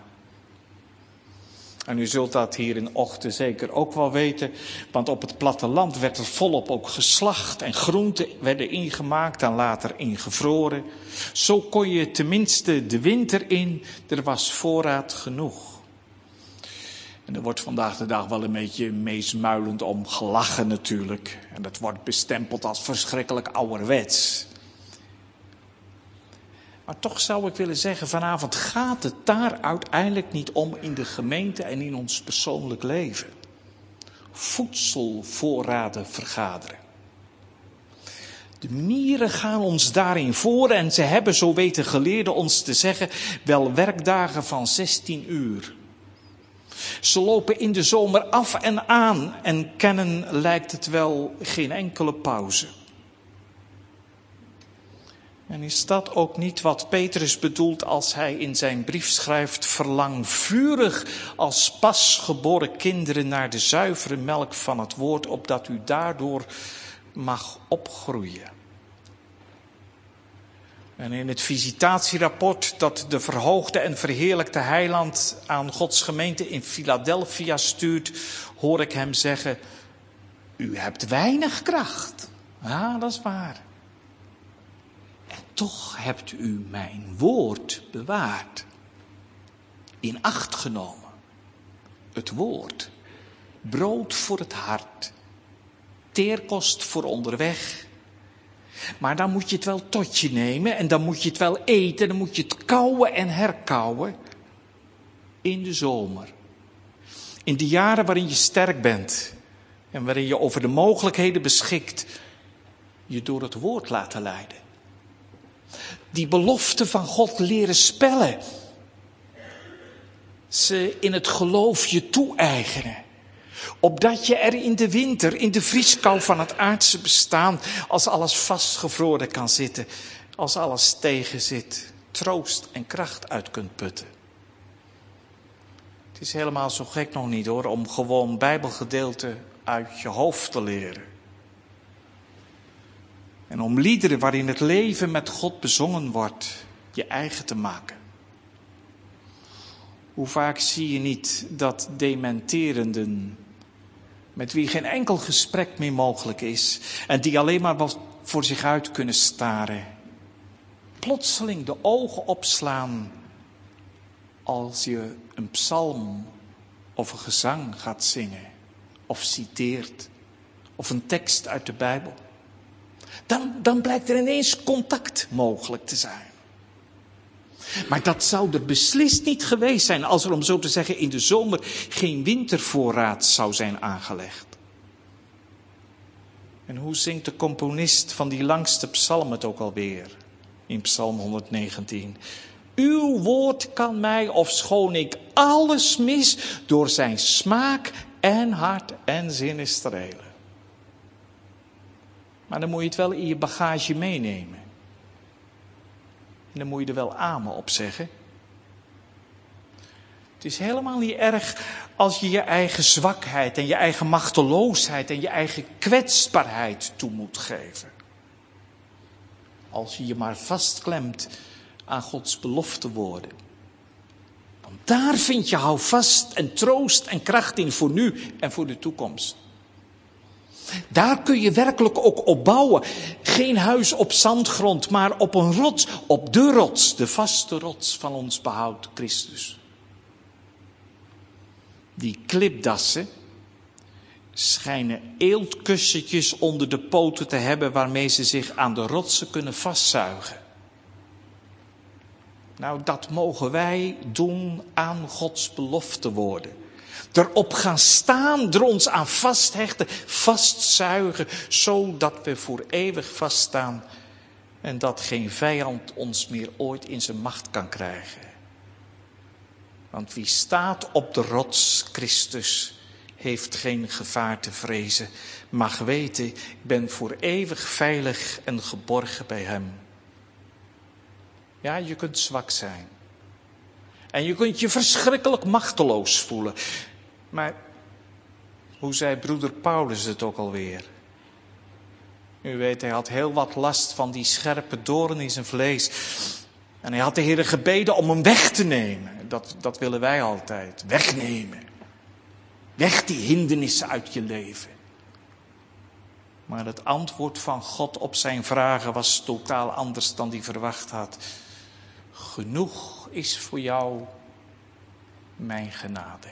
En u zult dat hier in Ochten zeker ook wel weten, want op het platteland werd er volop ook geslacht en groenten werden ingemaakt en later ingevroren. Zo kon je tenminste de winter in, er was voorraad genoeg. En er wordt vandaag de dag wel een beetje meesmuilend om gelachen natuurlijk. En dat wordt bestempeld als verschrikkelijk ouderwets. Maar toch zou ik willen zeggen, vanavond gaat het daar uiteindelijk niet om in de gemeente en in ons persoonlijk leven. Voedselvoorraden vergaderen. De mieren gaan ons daarin voor en ze hebben, zo weten geleerden ons te zeggen, wel werkdagen van 16 uur. Ze lopen in de zomer af en aan en kennen, lijkt het wel, geen enkele pauze. En is dat ook niet wat Petrus bedoelt als hij in zijn brief schrijft: verlang vurig als pasgeboren kinderen naar de zuivere melk van het woord, opdat u daardoor mag opgroeien. En in het visitatierapport dat de verhoogde en verheerlijkte heiland aan Gods gemeente in Philadelphia stuurt, hoor ik hem zeggen: u hebt weinig kracht. Ja, dat is waar. En toch hebt u mijn woord bewaard. In acht genomen. Het woord. Brood voor het hart. Teerkost voor onderweg. Maar dan moet je het wel tot je nemen en dan moet je het wel eten. Dan moet je het kauwen en herkauwen. In de zomer. In de jaren waarin je sterk bent. En waarin je over de mogelijkheden beschikt. Je door het woord laten leiden. Die belofte van God leren spellen. Ze in het geloof je toe-eigenen. Opdat je er in de winter, in de vrieskou van het aardse bestaan, als alles vastgevroren kan zitten, als alles tegen zit, troost en kracht uit kunt putten. Het is helemaal zo gek nog niet hoor, om gewoon Bijbelgedeelten uit je hoofd te leren. En om liederen waarin het leven met God bezongen wordt, je eigen te maken. Hoe vaak zie je niet dat dementerenden, met wie geen enkel gesprek meer mogelijk is en die alleen maar wat voor zich uit kunnen staren, plotseling de ogen opslaan als je een psalm of een gezang gaat zingen of citeert of een tekst uit de Bijbel. Dan blijkt er ineens contact mogelijk te zijn. Maar dat zou er beslist niet geweest zijn als er, om zo te zeggen, in de zomer geen wintervoorraad zou zijn aangelegd. En hoe zingt de componist van die langste psalm het ook alweer? in Psalm 119. Uw woord kan mij, ofschoon ik alles mis, door zijn smaak en hart en zinnen strelen. Maar dan moet je het wel in je bagage meenemen. En dan moet je er wel amen op zeggen. Het is helemaal niet erg als je je eigen zwakheid en je eigen machteloosheid en je eigen kwetsbaarheid toe moet geven. Als je je maar vastklemt aan Gods beloftewoorden. Want daar vind je houvast en troost en kracht in voor nu en voor de toekomst. Daar kun je werkelijk ook op bouwen. Geen huis op zandgrond, maar op een rots, op de rots, de vaste rots van ons behoud, Christus. Die klipdassen schijnen eeltkussentjes onder de poten te hebben waarmee ze zich aan de rotsen kunnen vastzuigen. Nou, dat mogen wij doen aan Gods beloftewoorden. Erop gaan staan, er ons aan vasthechten, vastzuigen, zodat we voor eeuwig vaststaan en dat geen vijand ons meer ooit in zijn macht kan krijgen. Want wie staat op de rots, Christus, heeft geen gevaar te vrezen. Mag weten, ik ben voor eeuwig veilig en geborgen bij hem. Ja, je kunt zwak zijn. En je kunt je verschrikkelijk machteloos voelen. Maar hoe zei broeder Paulus het ook alweer? U weet, hij had heel wat last van die scherpe doorn in zijn vlees. En hij had de Heer gebeden om hem weg te nemen. Dat willen wij altijd. Wegnemen. Weg die hindernissen uit je leven. Maar het antwoord van God op zijn vragen was totaal anders dan hij verwacht had. Genoeg is voor jou mijn genade.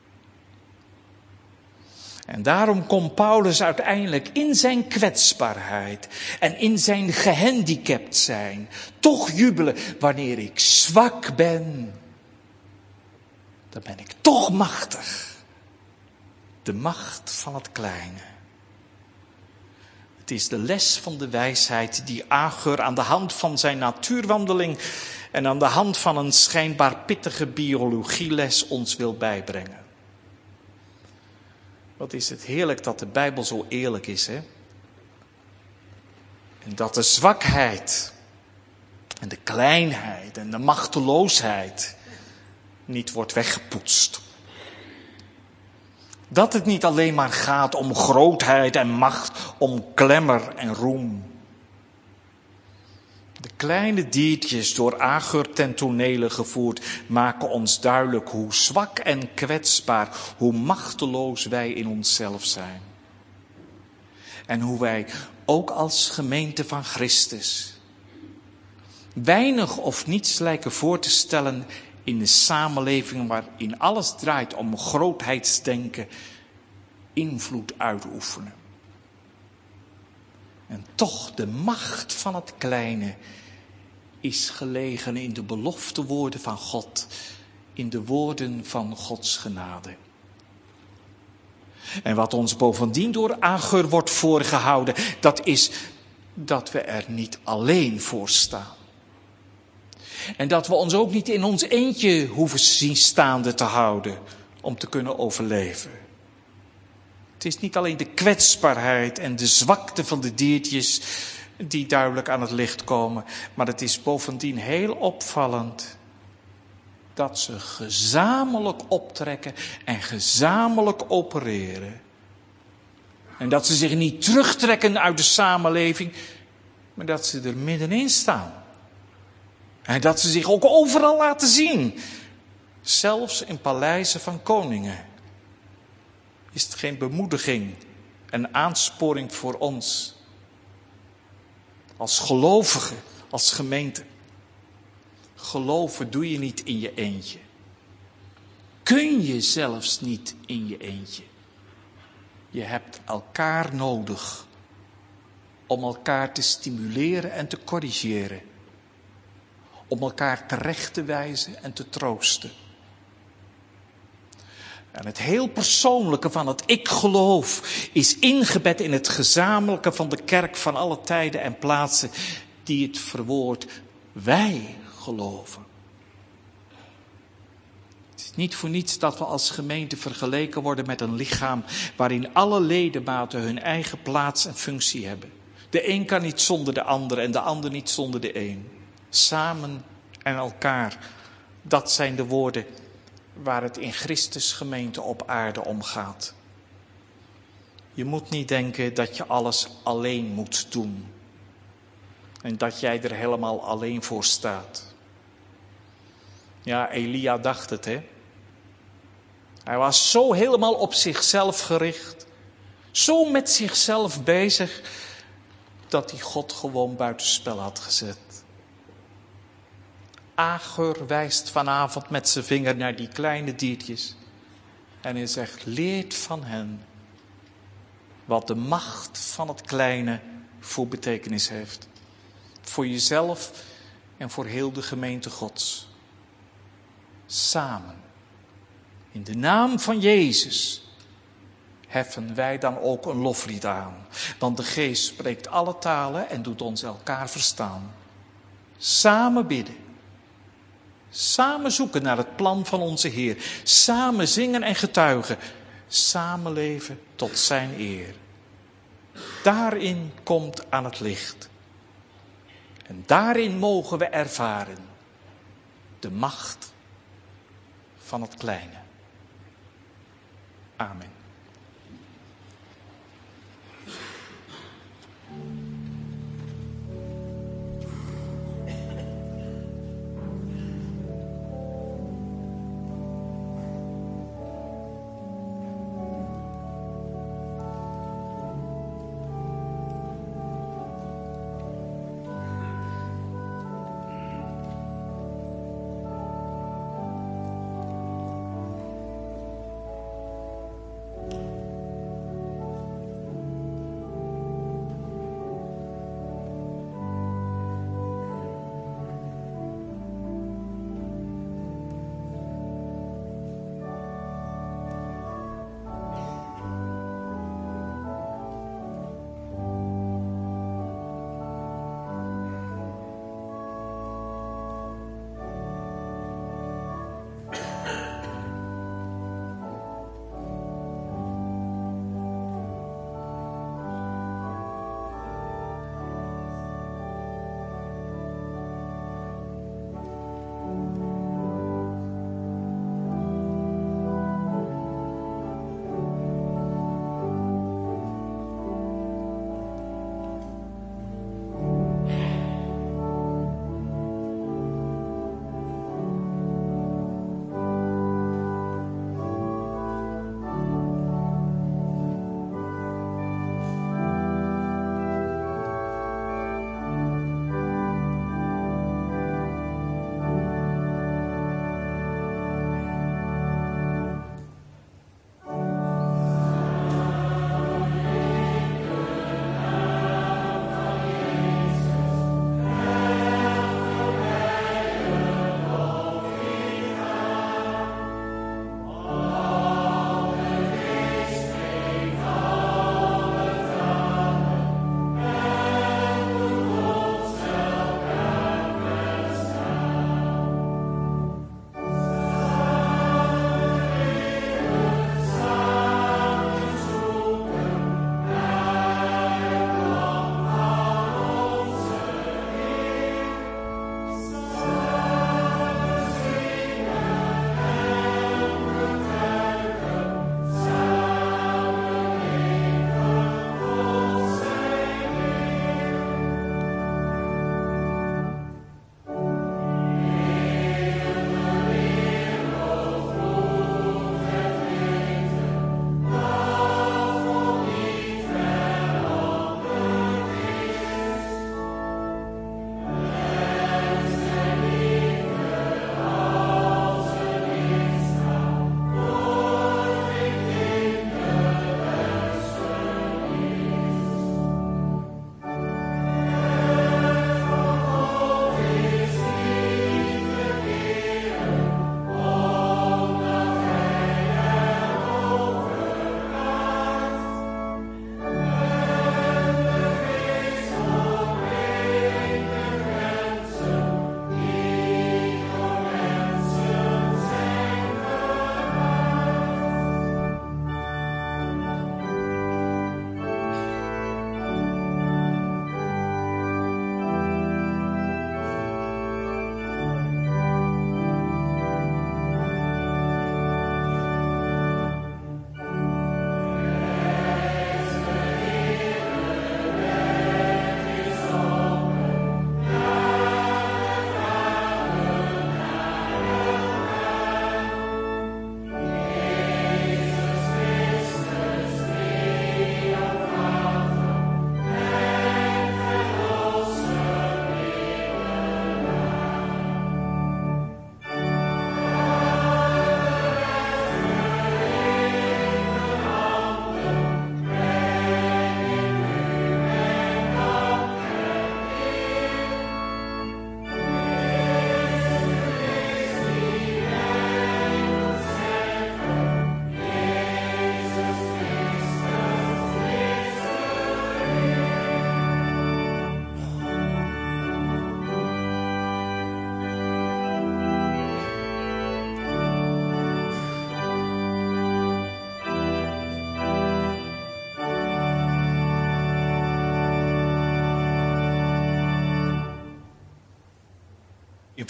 En daarom kon Paulus uiteindelijk in zijn kwetsbaarheid en in zijn gehandicapt zijn toch jubelen. Wanneer ik zwak ben, dan ben ik toch machtig. De macht van het kleine. Het is de les van de wijsheid die Agur aan de hand van zijn natuurwandeling en aan de hand van een schijnbaar pittige biologieles ons wil bijbrengen. Wat is het heerlijk dat de Bijbel zo eerlijk is, hè? En dat de zwakheid en de kleinheid en de machteloosheid niet wordt weggepoetst. Dat het niet alleen maar gaat om grootheid en macht, om klemmer en roem. De kleine diertjes door Agur ten tonele gevoerd maken ons duidelijk hoe zwak en kwetsbaar, hoe machteloos wij in onszelf zijn. En hoe wij ook als gemeente van Christus weinig of niets lijken voor te stellen in de samenleving waarin alles draait om grootheidsdenken, invloed uitoefenen. En toch de macht van het kleine is gelegen in de beloftewoorden van God, in de woorden van Gods genade. En wat ons bovendien door Agur wordt voorgehouden, dat is dat we er niet alleen voor staan. En dat we ons ook niet in ons eentje hoeven zien staande te houden om te kunnen overleven. Het is niet alleen de kwetsbaarheid en de zwakte van de diertjes die duidelijk aan het licht komen, maar het is bovendien heel opvallend dat ze gezamenlijk optrekken en gezamenlijk opereren. En dat ze zich niet terugtrekken uit de samenleving, maar dat ze er middenin staan. En dat ze zich ook overal laten zien. Zelfs in paleizen van koningen. Is het geen bemoediging en aansporing voor ons? Als gelovigen, als gemeente. Geloven doe je niet in je eentje. Kun je zelfs niet in je eentje. Je hebt elkaar nodig. Om elkaar te stimuleren en te corrigeren. Om elkaar terecht te wijzen en te troosten. En het heel persoonlijke van het ik geloof is ingebed in het gezamenlijke van de kerk van alle tijden en plaatsen die het verwoordt. Wij geloven. Het is niet voor niets dat we als gemeente vergeleken worden met een lichaam waarin alle ledematen hun eigen plaats en functie hebben. De een kan niet zonder de ander en de ander niet zonder de een. Samen en elkaar, dat zijn de woorden waar het in Christus gemeente op aarde om gaat. Je moet niet denken dat je alles alleen moet doen. En dat jij er helemaal alleen voor staat. Ja, Elia dacht het, hè. Hij was zo helemaal op zichzelf gericht. Zo met zichzelf bezig. Dat hij God gewoon buitenspel had gezet. Agur wijst vanavond met zijn vinger naar die kleine diertjes. En hij zegt, leert van hen. Wat de macht van het kleine voor betekenis heeft. Voor jezelf en voor heel de gemeente Gods. Samen, in de naam van Jezus, heffen wij dan ook een loflied aan. Want de Geest spreekt alle talen en doet ons elkaar verstaan. Samen bidden. Samen zoeken naar het plan van onze Heer. Samen zingen en getuigen. Samen leven tot zijn eer. Daarin komt aan het licht. En daarin mogen we ervaren de macht van het kleine. Amen.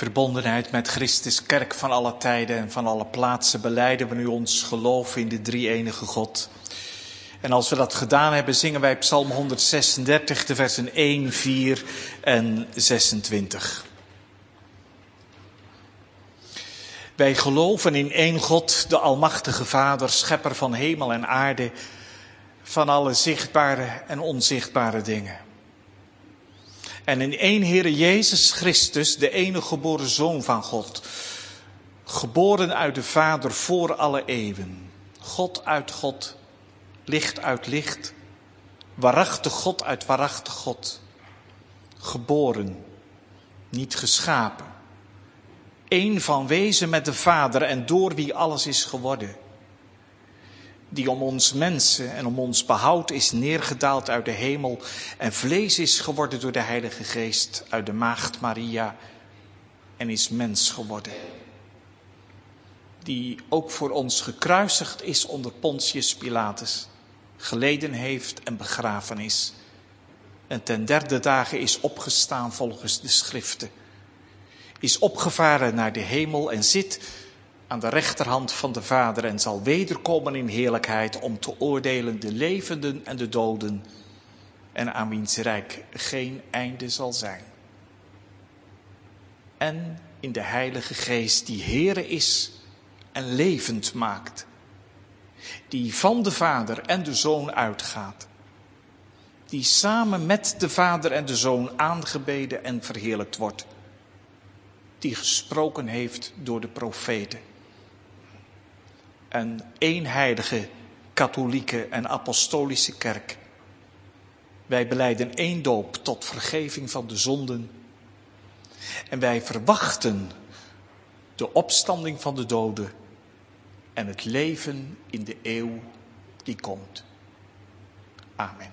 verbondenheid met Christus kerk van alle tijden en van alle plaatsen belijden we nu ons geloof in de drie-enige God. En als we dat gedaan hebben, zingen wij Psalm 136, de versen 1, 4 en 26. Wij geloven in één God, de Almachtige Vader, schepper van hemel en aarde, van alle zichtbare en onzichtbare dingen. En in één Heere Jezus Christus, de enige geboren Zoon van God, geboren uit de Vader voor alle eeuwen. God uit God, licht uit licht, waarachtig God uit waarachtig God. Geboren, niet geschapen. Eén van wezen met de Vader en door wie alles is geworden. Die om ons mensen en om ons behoud is neergedaald uit de hemel en vlees is geworden door de Heilige Geest uit de maagd Maria en is mens geworden. Die ook voor ons gekruisigd is onder Pontius Pilatus, geleden heeft en begraven is. En ten derde dagen is opgestaan volgens de schriften. Is opgevaren naar de hemel en zit aan de rechterhand van de Vader en zal wederkomen in heerlijkheid om te oordelen de levenden en de doden en aan wiens rijk geen einde zal zijn. En in de Heilige Geest die Heere is en levend maakt, die van de Vader en de Zoon uitgaat, die samen met de Vader en de Zoon aangebeden en verheerlijkt wordt, die gesproken heeft door de profeten. En één heilige, katholieke en apostolische kerk. Wij belijden één doop tot vergeving van de zonden. En wij verwachten de opstanding van de doden en het leven in de eeuw die komt. Amen.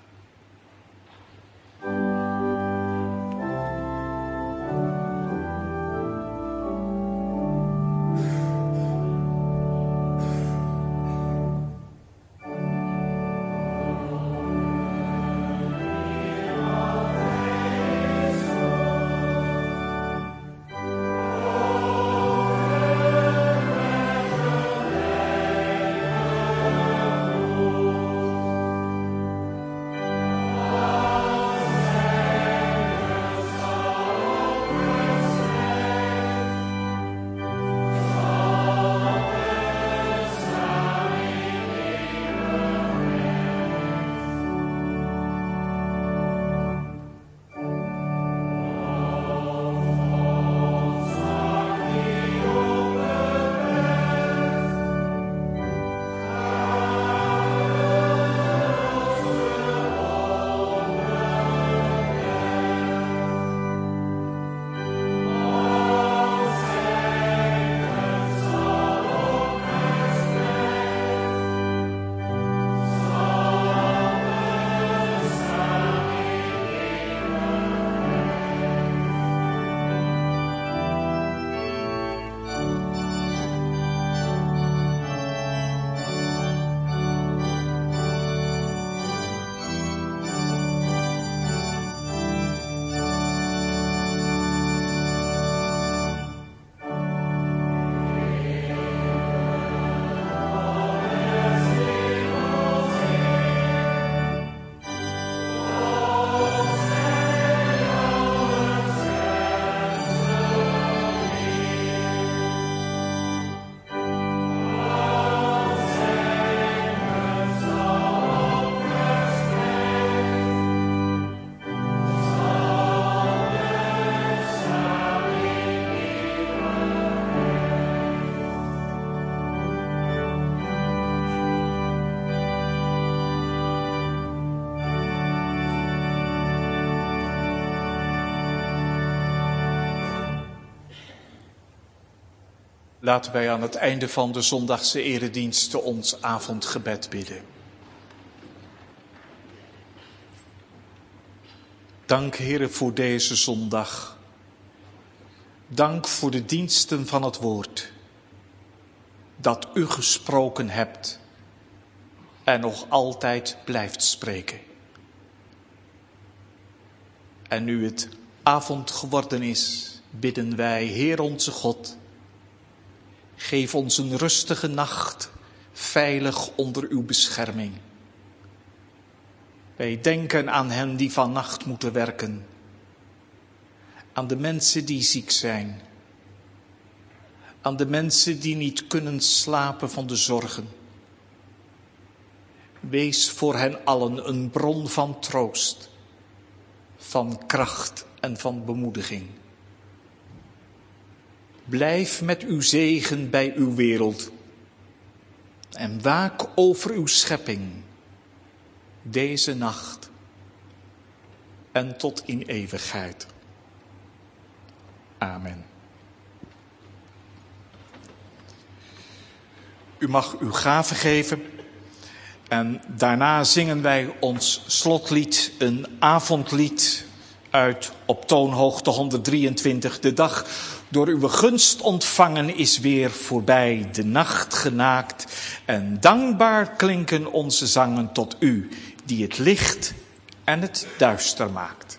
Laten wij aan het einde van de zondagse erediensten ons avondgebed bidden. Dank, Heere, voor deze zondag. Dank voor de diensten van het woord. Dat u gesproken hebt en nog altijd blijft spreken. En nu het avond geworden is bidden wij, Heer onze God, geef ons een rustige nacht, veilig onder uw bescherming. Wij denken aan hen die vannacht moeten werken, aan de mensen die ziek zijn, aan de mensen die niet kunnen slapen van de zorgen. Wees voor hen allen een bron van troost, van kracht en van bemoediging. Blijf met uw zegen bij uw wereld en waak over uw schepping deze nacht en tot in eeuwigheid. Amen. U mag uw gave geven en daarna zingen wij ons slotlied, een avondlied uit op toonhoogte 123. De dag door uw gunst ontvangen is weer voorbij, de nacht genaakt en dankbaar klinken onze zangen tot u, die het licht en het duister maakt.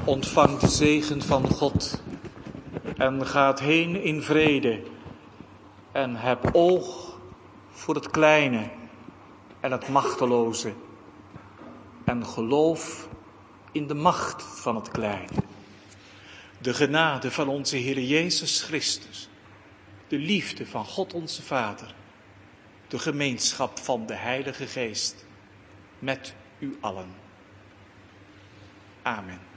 Ontvang de zegen van God en gaat heen in vrede en heb oog voor het kleine en het machteloze en geloof in de macht van het kleine. De genade van onze Heer Jezus Christus, de liefde van God onze Vader, de gemeenschap van de Heilige Geest met u allen. Amen.